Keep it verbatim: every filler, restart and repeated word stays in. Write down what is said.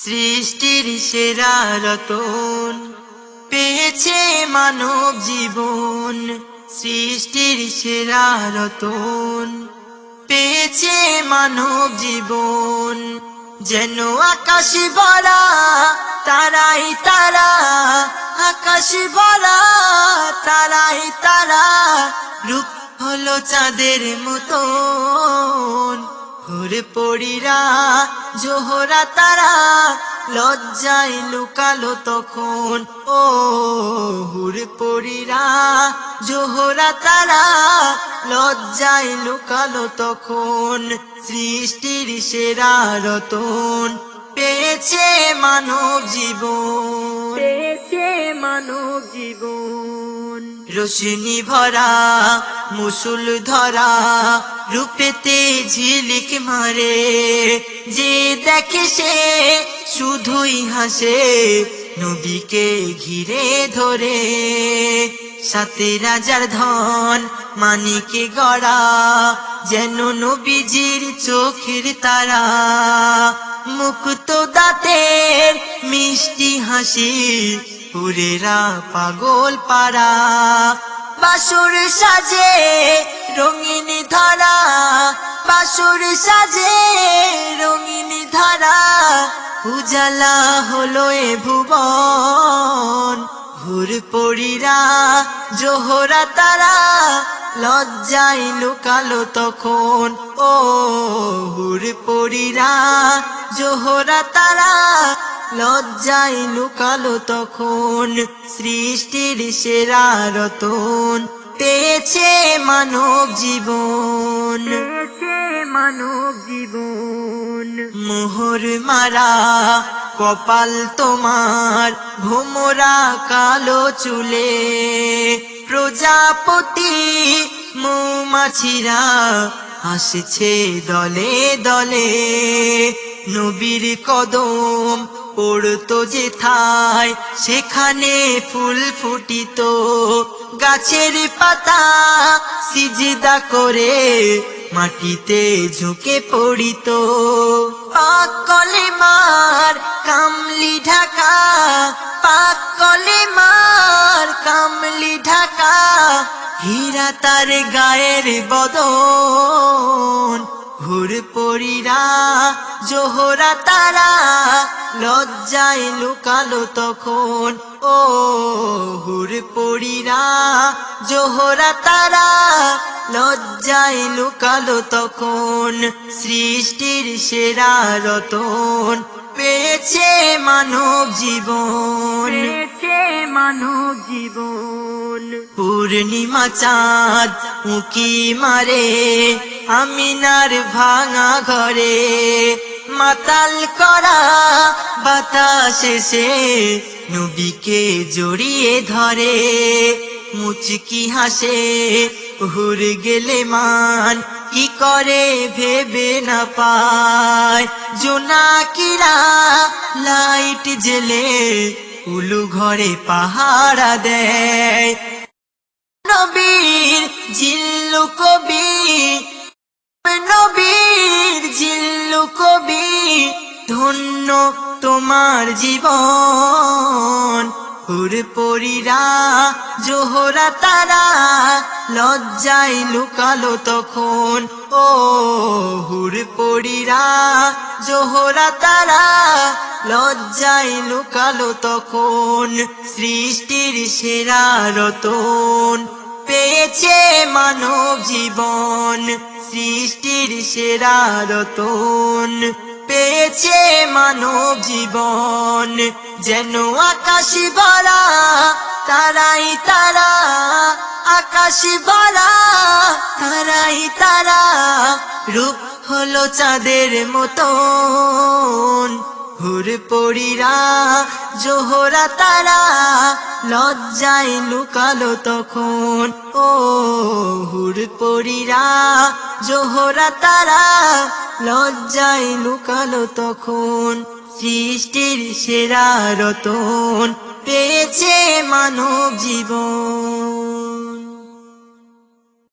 সৃষ্টির সেরা রতন পেয়েছে মানব জীবন। সৃষ্টির সেরা রতন পেয়েছে মানব জীবন। যেন আকাশ ভরা তারাই তারা, আকাশ ভরা তারাই তারা, রূপ হলো চাঁদের মতন। হুর পরীরা জোহরা তারা লজ্জায় লুকালো তখন। ও হুর পরীরা জোহরা তারা লজ্জায় লুকালো তখন। সৃষ্টির সেরা রতন পেয়েছে মানব জীবন, পেয়েছে মানব জীবন। রোশনি ভরা মুসুল ধরা রূপেতে ঝিলিক মারে। যে দেখে সে শুধুই হাসে নবীকে ঘিরে ধরে। সাথে রাজার ধন মানিকে গড়া যেন নবীজির চোখের তারা। মুক্ত দাঁতের মিষ্টি হাসি হুরেরা পাগল পারা। বাসুর সাজে রঙিন ধরা, বাসুর সাজে রঙিন ধরা, উজালা হলো এ ভুবন। হুর পরীরা জোহরা তারা লজ্জায় লুকালো তখন। ও হুর পরীরা জোহরা তারা লজ্জায় লুকালো তখন। সৃষ্টির সেরা রতন পেয়েছে মানব জীবন, পেয়েছে মানব জীবন। মোহর মারা কপাল তোমার ভোমরা কালো চুলে। প্রজাপতি মৌমাছিরা আসছে দলে দলে। নবীর কদম পড়তো যেথায় সেখানে ফুল ফুটিত। গাছের পাতা সিজদা করে মাটিতে ঝুঁকে পড়িত। পাক কলেমার কামলি ঢাকা, পাক কলেমার কামলি ঢাকা, হীরা তার গায়ের বদন। হুর পরীরা জোহরা তারা লজ্জায় লুকালো তখন। ও হুর পরীরা জোহরা তারা লজ্জায় লুকালো তখন। সৃষ্টির সেরা রতন পেয়েছে মানব জীবন, পেয়েছে মানব জীবন। পূর্ণিমা চাঁদ উঁকি মারে আমিনার ভাঙা ঘরে। মাতাল করা বাতাসে সে নবীকে জড়িয়ে ধরে। মুচকি হাসে হুর গেলে মান কি করে ভেবে না পায়। জোনাকিরা লাইট জেলে উলু ঘরে পাহারা দেয়। নবীর জিল্লু কবি, নবীর জিল্লু কবি, ধন্য তোমার জীবন। হুর পরীরা জোহরা তারা লজ্জায় লুকালো তখন। ও হুর পরীরা জোহরা তারা লজ্জায় লুকালো তখন। সৃষ্টির সেরা রতন পেয়েছে মানব জীবন, সৃষ্টির সেরা রতন পেয়েছে মানব জীবন। যেন আকাশ ভরা তারাই তারা, আকাশ ভরা তারাই তারা, রূপ হলো চাঁদের মতন। হুর পরীরা জোহরা তারা লজ্জায় লুকালো তখন। ও হুর পরীরা জোহরা তারা লজ্জায় লুকালো তখন। সৃষ্টির সেরা রতন পেয়েছে মানব জীবন।